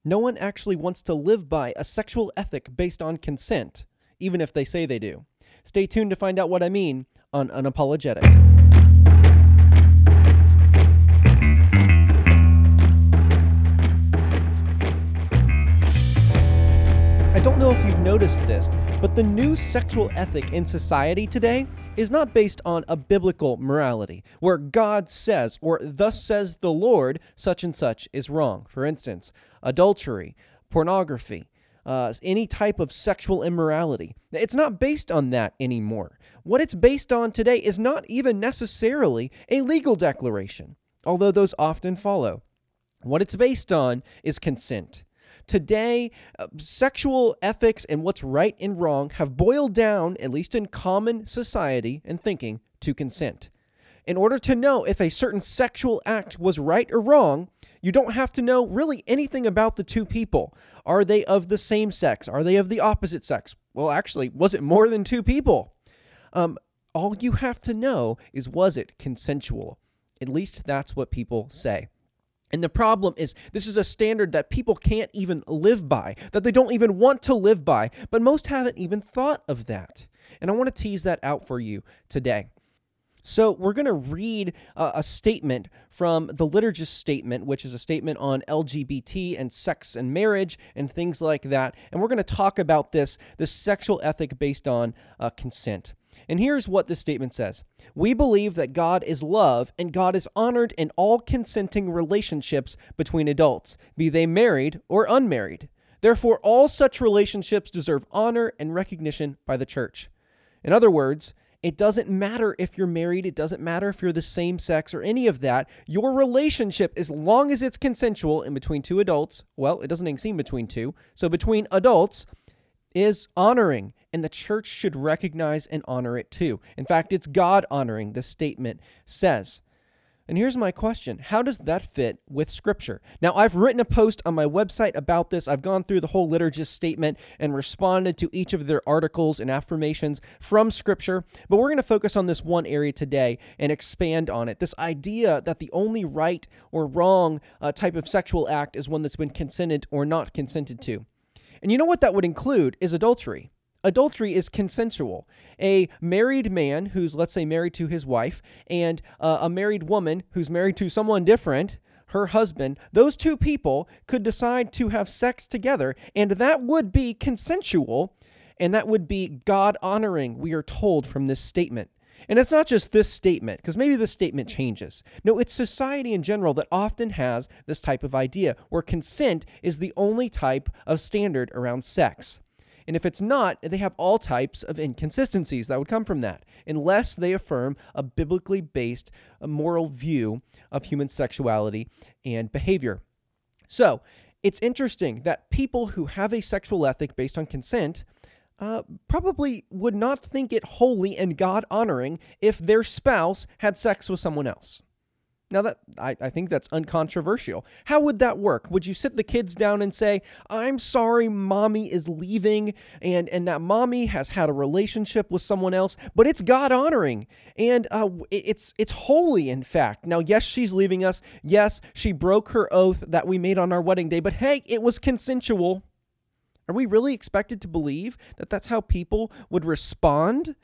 No one actually wants to live by a sexual ethic based on consent, even if they say they do. Stay tuned to find out what I mean on Unapologetic. I don't know if you've noticed this, but the new sexual ethic in society today is not based on a biblical morality, where God says, or thus says the Lord, such and such is wrong. For instance, adultery, pornography, any type of sexual immorality. It's not based on that anymore. What it's based on today is not even necessarily a legal declaration, although those often follow. What it's based on is consent. Today, sexual ethics and what's right and wrong have boiled down, at least in common society and thinking, to consent. In order to know if a certain sexual act was right or wrong, you don't have to know really anything about the two people. Are they of the same sex? Are they of the opposite sex? Well, actually, was it more than two people? All you have to know is, was it consensual? At least that's what people say. And the problem is, this is a standard that people can't even live by, that they don't even want to live by, but most haven't even thought of that. And I want to tease that out for you today. So we're going to read a statement from the Liturgist Statement, which is a statement on LGBT and sex and marriage and things like that. And we're going to talk about this sexual ethic based on consent. And here's what this statement says. We believe that God is love and God is honored in all consenting relationships between adults, be they married or unmarried. Therefore, all such relationships deserve honor and recognition by the church. In other words, it doesn't matter if you're married, it doesn't matter if you're the same sex or any of that. Your relationship, as long as it's consensual in between two adults, well, it doesn't even seem between two, so between adults, is honoring, and the church should recognize and honor it too. In fact, it's God honoring, this statement says. And here's my question. How does that fit with Scripture? Now, I've written a post on my website about this. I've gone through the whole Liturgist Statement and responded to each of their articles and affirmations from Scripture. But we're going to focus on this one area today and expand on it. This idea that the only right or wrong type of sexual act is one that's been consented or not consented to. And you know what that would include is adultery. Adultery is consensual. A married man who's, let's say, married to his wife, and a married woman who's married to someone different, her husband, those two people could decide to have sex together, and that would be consensual, and that would be God-honoring, we are told from this statement. And it's not just this statement, because maybe this statement changes. No, it's society in general that often has this type of idea, where consent is the only type of standard around sex. And if it's not, they have all types of inconsistencies that would come from that, unless they affirm a biblically based moral view of human sexuality and behavior. So, it's interesting that people who have a sexual ethic based on consent probably would not think it holy and God-honoring if their spouse had sex with someone else. Now, that I think that's uncontroversial. How would that work? Would you sit the kids down and say, I'm sorry, mommy is leaving, and that mommy has had a relationship with someone else, but it's God-honoring, and it's holy, in fact. Now, yes, she's leaving us. Yes, she broke her oath that we made on our wedding day, but hey, it was consensual. Are we really expected to believe that that's how people would respond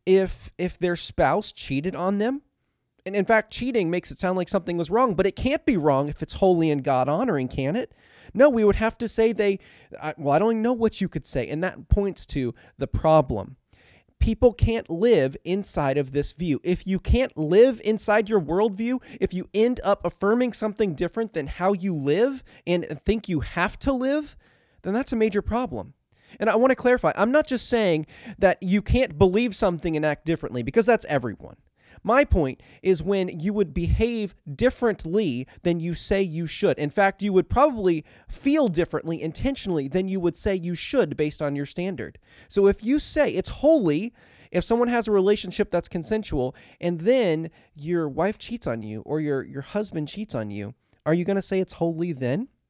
if their spouse cheated on them? And in fact, cheating makes it sound like something was wrong, but it can't be wrong if it's holy and God-honoring, can it? No, we would have to say I don't even know what you could say, and that points to the problem. People can't live inside of this view. If you can't live inside your worldview, if you end up affirming something different than how you live and think you have to live, then that's a major problem. And I want to clarify, I'm not just saying that you can't believe something and act differently, because that's everyone. My point is when you would behave differently than you say you should. In fact, you would probably feel differently intentionally than you would say you should based on your standard. So if you say it's holy, if someone has a relationship that's consensual, and then your wife cheats on you or your husband cheats on you, are you going to say it's holy then?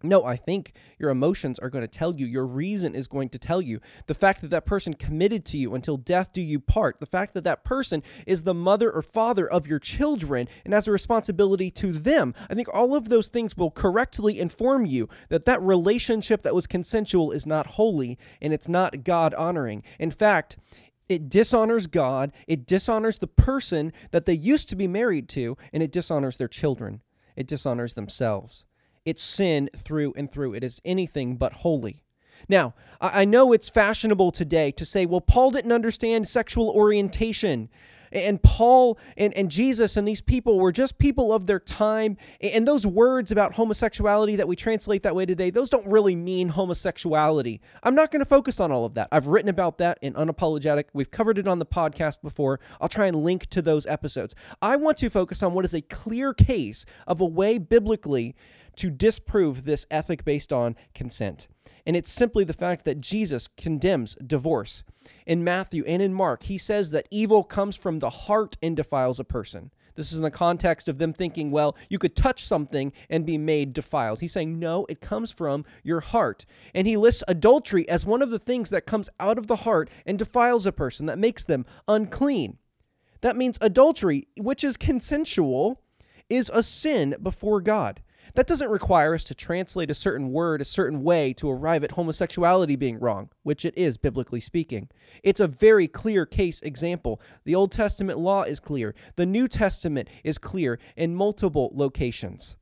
No, I think your emotions are going to tell you. Your reason is going to tell you. The fact that that person committed to you until death do you part. The fact that that person is the mother or father of your children and has a responsibility to them. I think all of those things will correctly inform you that that relationship that was consensual is not holy and it's not God-honoring. In fact, it dishonors God, it dishonors the person that they used to be married to, and it dishonors their children. It dishonors themselves. It's sin through and through. It is anything but holy. Now, I know it's fashionable today to say, well, Paul didn't understand sexual orientation. And Paul and Jesus and these people were just people of their time. And those words about homosexuality that we translate that way today, those don't really mean homosexuality. I'm not going to focus on all of that. I've written about that in Unapologetic. We've covered it on the podcast before. I'll try and link to those episodes. I want to focus on what is a clear case of a way biblically to disprove this ethic based on consent. And it's simply the fact that Jesus condemns divorce. In Matthew and in Mark, he says that evil comes from the heart and defiles a person. This is in the context of them thinking, well, you could touch something and be made defiled. He's saying, no, it comes from your heart. And he lists adultery as one of the things that comes out of the heart and defiles a person, that makes them unclean. That means adultery, which is consensual, is a sin before God. That doesn't require us to translate a certain word a certain way to arrive at homosexuality being wrong, which it is, biblically speaking. It's a very clear case example. The Old Testament law is clear. The New Testament is clear in multiple locations.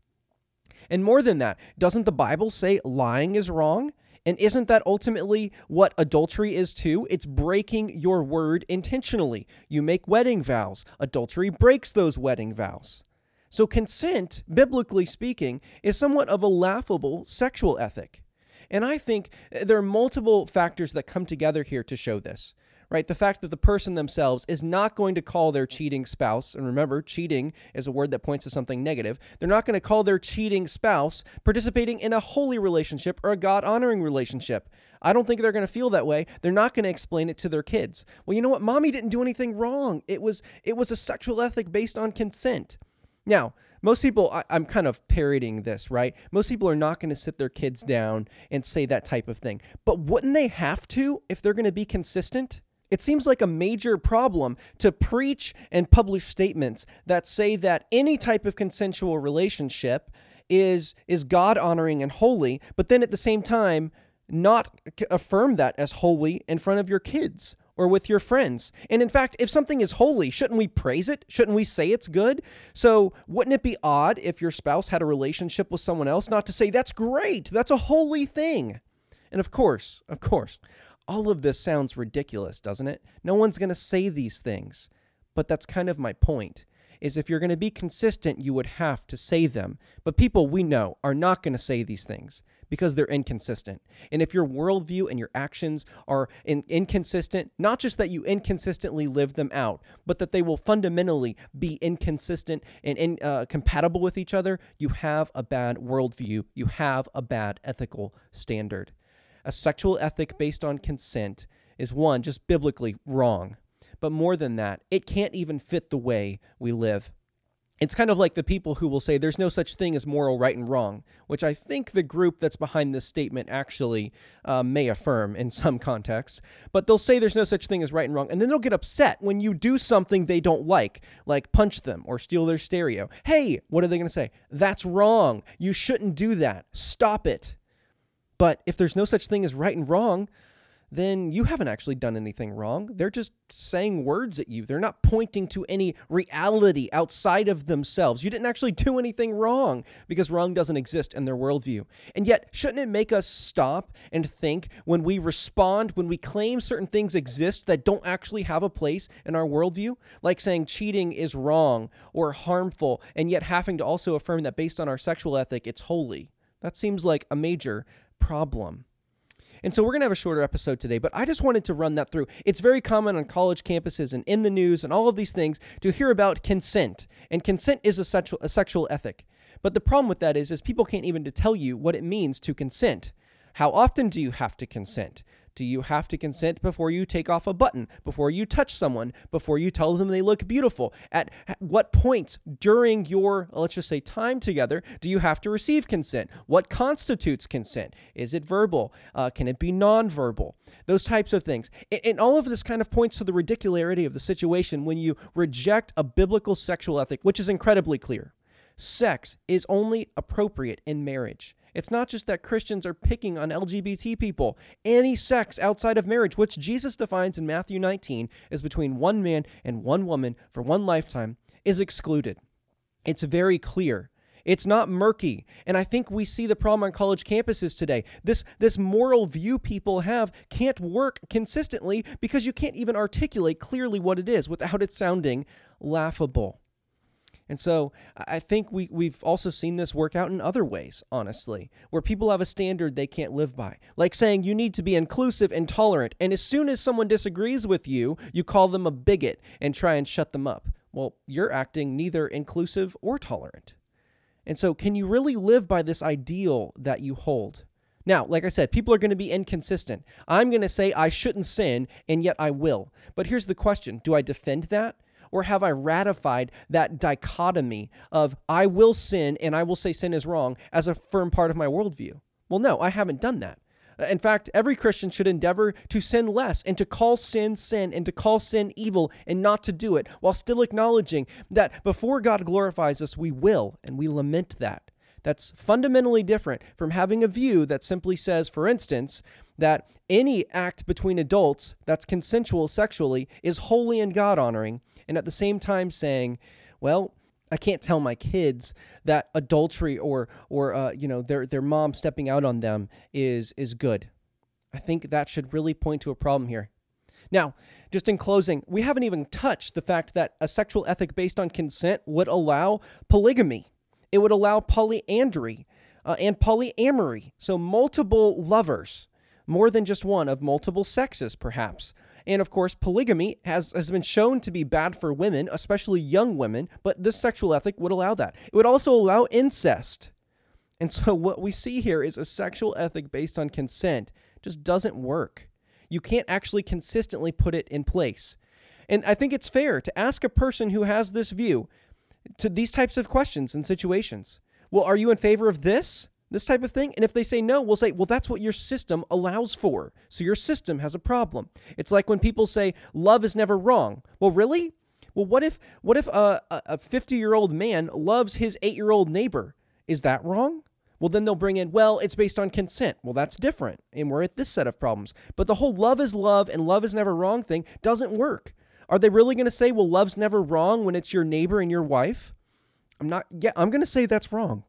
And more than that, doesn't the Bible say lying is wrong? And isn't that ultimately what adultery is too? It's breaking your word intentionally. You make wedding vows. Adultery breaks those wedding vows. So consent, biblically speaking, is somewhat of a laughable sexual ethic. And I think there are multiple factors that come together here to show this, right? The fact that the person themselves is not going to call their cheating spouse, and remember, cheating is a word that points to something negative. They're not going to call their cheating spouse participating in a holy relationship or a God-honoring relationship. I don't think they're going to feel that way. They're not going to explain it to their kids. Well, you know what? Mommy didn't do anything wrong. It was a sexual ethic based on consent. Now, most people, I'm kind of parodying this, right? Most people are not going to sit their kids down and say that type of thing. But wouldn't they have to if they're going to be consistent? It seems like a major problem to preach and publish statements that say that any type of consensual relationship is God-honoring and holy, but then at the same time not affirm that as holy in front of your kids or with your friends. And in fact, if something is holy, shouldn't we praise it? Shouldn't we say it's good? So wouldn't it be odd if your spouse had a relationship with someone else not to say, that's great, that's a holy thing? And of course, all of this sounds ridiculous, doesn't it? No one's going to say these things. But that's kind of my point, is if you're going to be consistent, you would have to say them. But people we know are not going to say these things because they're inconsistent. And if your worldview and your actions are inconsistent, not just that you inconsistently live them out, but that they will fundamentally be inconsistent and incompatible with each other, you have a bad worldview. You have a bad ethical standard. A sexual ethic based on consent is, one, just biblically wrong. But more than that, it can't even fit the way we live. It's kind of like the people who will say there's no such thing as moral right and wrong, which I think the group that's behind this statement actually may affirm in some contexts. But they'll say there's no such thing as right and wrong, and then they'll get upset when you do something they don't like punch them or steal their stereo. Hey, what are they going to say? That's wrong. You shouldn't do that. Stop it. But if there's no such thing as right and wrong, then you haven't actually done anything wrong. They're just saying words at you. They're not pointing to any reality outside of themselves. You didn't actually do anything wrong because wrong doesn't exist in their worldview. And yet, shouldn't it make us stop and think when we respond, when we claim certain things exist that don't actually have a place in our worldview? Like saying cheating is wrong or harmful, and yet having to also affirm that based on our sexual ethic, it's holy. That seems like a major problem. And so we're going to have a shorter episode today, but I just wanted to run that through. It's very common on college campuses and in the news and all of these things to hear about consent. And consent is a sexual ethic. But the problem with that is people can't even tell you what it means to consent. How often do you have to consent? Do you have to consent before you take off a button, before you touch someone, before you tell them they look beautiful? At what points during your, let's just say, time together, do you have to receive consent? What constitutes consent? Is it verbal? Can it be nonverbal? Those types of things. And all of this kind of points to the ridicularity of the situation when you reject a biblical sexual ethic, which is incredibly clear. Sex is only appropriate in marriage. It's not just that Christians are picking on LGBT people. Any sex outside of marriage, which Jesus defines in Matthew 19 as between one man and one woman for one lifetime, is excluded. It's very clear. It's not murky. And I think we see the problem on college campuses today. This moral view people have can't work consistently because you can't even articulate clearly what it is without it sounding laughable. And so I think we've also seen this work out in other ways, honestly, where people have a standard they can't live by, like saying you need to be inclusive and tolerant. And as soon as someone disagrees with you, you call them a bigot and try and shut them up. Well, you're acting neither inclusive or tolerant. And so can you really live by this ideal that you hold? Now, like I said, people are going to be inconsistent. I'm going to say I shouldn't sin, and yet I will. But here's the question. Do I defend that? Or have I ratified that dichotomy of I will sin and I will say sin is wrong as a firm part of my worldview? Well, no, I haven't done that. In fact, every Christian should endeavor to sin less and to call sin sin and to call sin evil and not to do it, while still acknowledging that before God glorifies us, we will, and we lament that. That's fundamentally different from having a view that simply says, for instance, that any act between adults that's consensual sexually is holy and God-honoring, and at the same time saying, well, I can't tell my kids that adultery or their mom stepping out on them is good. I think that should really point to a problem here. Now, just in closing, we haven't even touched the fact that a sexual ethic based on consent would allow polygamy. It would allow polyandry and polyamory, so multiple lovers, more than just one of multiple sexes, perhaps. And of course, polygamy has been shown to be bad for women, especially young women, but this sexual ethic would allow that. It would also allow incest. And so what we see here is a sexual ethic based on consent just doesn't work. You can't actually consistently put it in place. And I think it's fair to ask a person who has this view to these types of questions and situations. Well, are you in favor of this type of thing? And if they say no, we'll say, well, that's what your system allows for. So your system has a problem. It's like when people say love is never wrong. Well, really? Well, what if a 50-year-old man loves his 8-year-old neighbor? Is that wrong? Well, then they'll bring in, well, it's based on consent. Well, that's different. And we're at this set of problems. But the whole love is love and love is never wrong thing doesn't work. Are they really going to say, well, love's never wrong when it's your neighbor and your wife? I'm going to say that's wrong.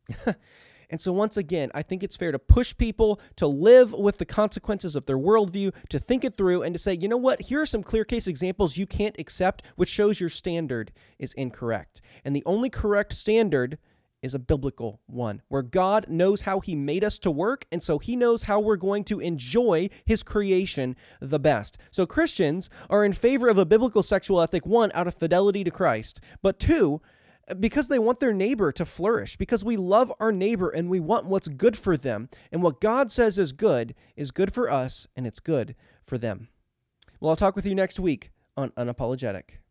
And so once again, I think it's fair to push people to live with the consequences of their worldview, to think it through, and to say, you know what, here are some clear case examples you can't accept, which shows your standard is incorrect. And the only correct standard is a biblical one, where God knows how he made us to work, and so he knows how we're going to enjoy his creation the best. So Christians are in favor of a biblical sexual ethic, one, out of fidelity to Christ, but two, because they want their neighbor to flourish, because we love our neighbor and we want what's good for them. And what God says is good for us, and it's good for them. Well, I'll talk with you next week on Unapologetic.